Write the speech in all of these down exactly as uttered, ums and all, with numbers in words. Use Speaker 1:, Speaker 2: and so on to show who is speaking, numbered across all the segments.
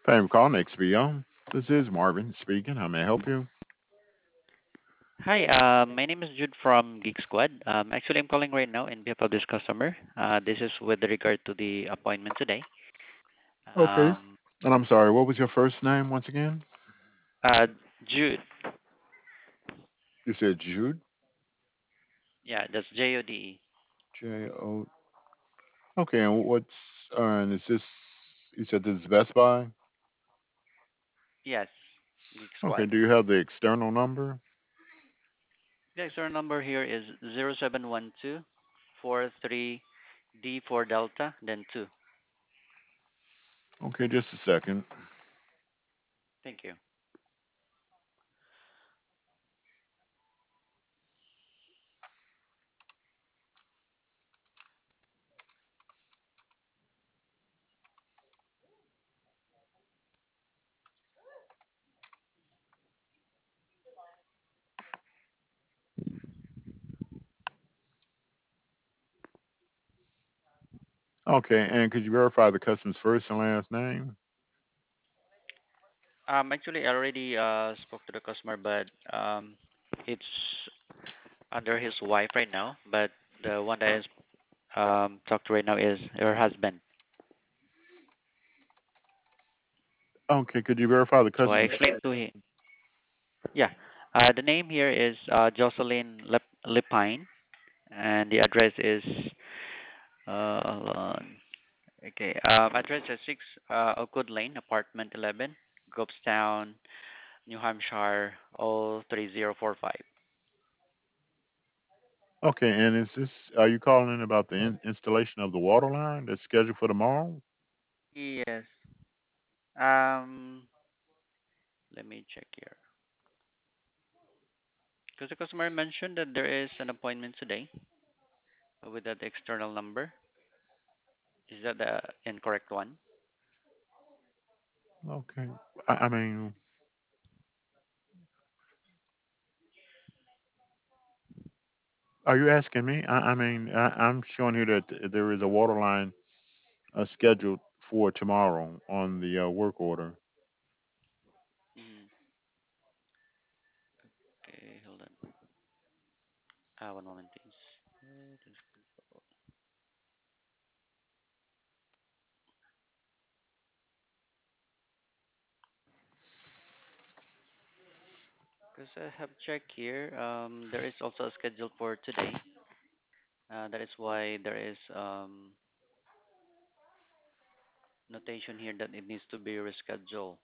Speaker 1: Thank you for calling X P O. This is Marvin speaking. How may I help you?
Speaker 2: Hi, uh, my name is Jude from Geek Squad. Um, actually, I'm calling right now in behalf of this customer. Uh, this is with regard to the appointment today.
Speaker 1: Okay.
Speaker 2: Um,
Speaker 1: And I'm sorry, what was your first name once again?
Speaker 2: uh, Jude,
Speaker 1: You said Jude?
Speaker 2: yeah, that's J O D E.
Speaker 1: J O. Okay, and what's, uh, and is this, you said this is Best Buy?
Speaker 2: Yes, Geek
Speaker 1: Okay,
Speaker 2: Squad.
Speaker 1: do you have the external number?
Speaker 2: The extra number here is zero seven one two four three D for Delta, then two.
Speaker 1: Okay, just a second.
Speaker 2: Thank you.
Speaker 1: Okay, and could you verify the customer's first and last name?
Speaker 2: Um, actually, I already uh, spoke to the customer, but um, it's under his wife right now. But the one that is um, talked to right now is her husband.
Speaker 1: Okay, could you verify the
Speaker 2: So I
Speaker 1: customer's
Speaker 2: explained to him. Yeah, uh, the name here is uh, Jocelyn Lip- Lipine, and the address is uh, hold on. Okay, um, address is six uh, Oakwood Lane, apartment eleven, Gobestown, New Hampshire, O three zero four five.
Speaker 1: Okay, and is this, are you calling in about the in- installation of the water line that's scheduled for tomorrow?
Speaker 2: Yes. Um, let me check here. Because the customer mentioned that there is an appointment today with that external number. Is that the incorrect one?
Speaker 1: Okay. I, I mean, are you asking me? I, I mean, I, I'm showing here that th- there is a water line uh, scheduled for tomorrow on the uh, work order.
Speaker 2: Mm, okay, hold on. Uh, one moment, please. Because I have checked here, um, there is also a schedule for today. Uh, that is why there is um, notation here that it needs to be rescheduled.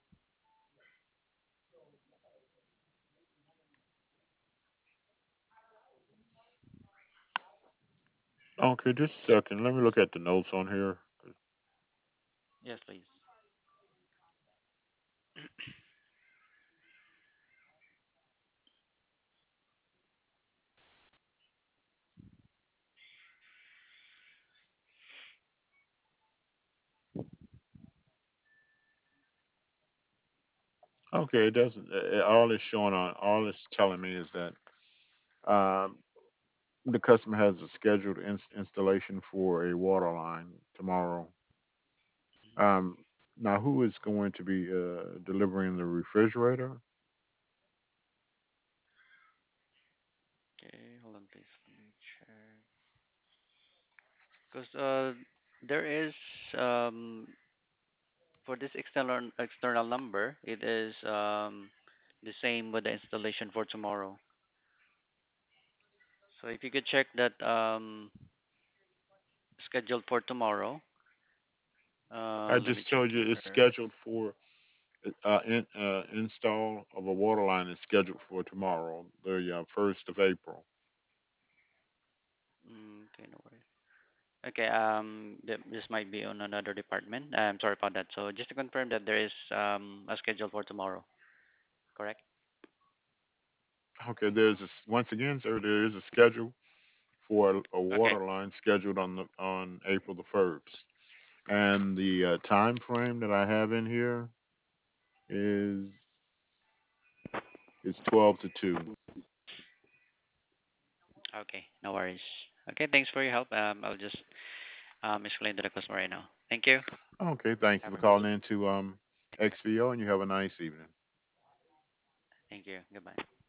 Speaker 1: Okay, just a second. Let me look at the notes on here.
Speaker 2: Yes, please.
Speaker 1: Okay, it doesn't. uh, uh, All it's showing on, all it's telling me is that um, the customer has a scheduled ins- installation for a water line tomorrow.
Speaker 2: Mhm.
Speaker 1: Um, Now, who is going to be uh, delivering the refrigerator?
Speaker 2: Okay, hold on, please. Let me check. Because uh, there is um, for this external external number, it is um, the same with the installation for tomorrow. So if you could check that um, scheduled for tomorrow. Uh,
Speaker 1: I
Speaker 2: let me
Speaker 1: just
Speaker 2: check
Speaker 1: told you it's
Speaker 2: here.
Speaker 1: scheduled for uh, in, uh, install of a water line is scheduled for tomorrow, the uh, first of April.
Speaker 2: Mm, okay, no worries. Okay, um, th- this might be on another department. I'm sorry about that. So just to confirm that there is um a schedule for tomorrow, correct?
Speaker 1: Okay, there's a, s- once again, sir, there is a schedule for a, a
Speaker 2: Okay.
Speaker 1: water line scheduled on the on April the first, and the uh, time frame that I have in here is is twelve to two.
Speaker 2: Okay, no worries. Okay, thanks for your help. Um, I'll just um explain to the customer right now. Thank you.
Speaker 1: Okay, thank you
Speaker 2: Have
Speaker 1: for
Speaker 2: a good
Speaker 1: calling
Speaker 2: one.
Speaker 1: in to um X V O, and you have a nice evening.
Speaker 2: Thank you. Goodbye.